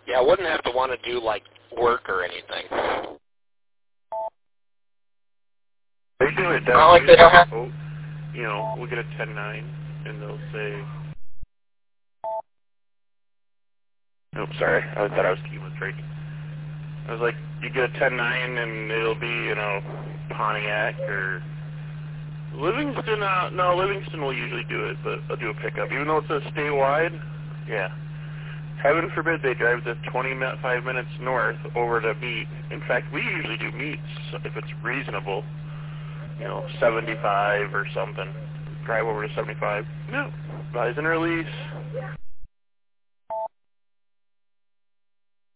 Yeah, I wouldn't have to want to do, like, work or anything. They do it Not like they don't have... You know, we'll get a 10-9, and they'll say... Oh, sorry. I thought I was keeping with Drake. I was like, you get a 10-9, and it'll be, you know, Pontiac or... Livingston, no, Livingston will usually do it, but I'll do a pickup. Even though it's a statewide, yeah. Heaven forbid they drive the 25 minutes north over to meet. In fact, we usually do meets if it's reasonable. You know, 75 or something. Drive over to 75. No. Buys and release.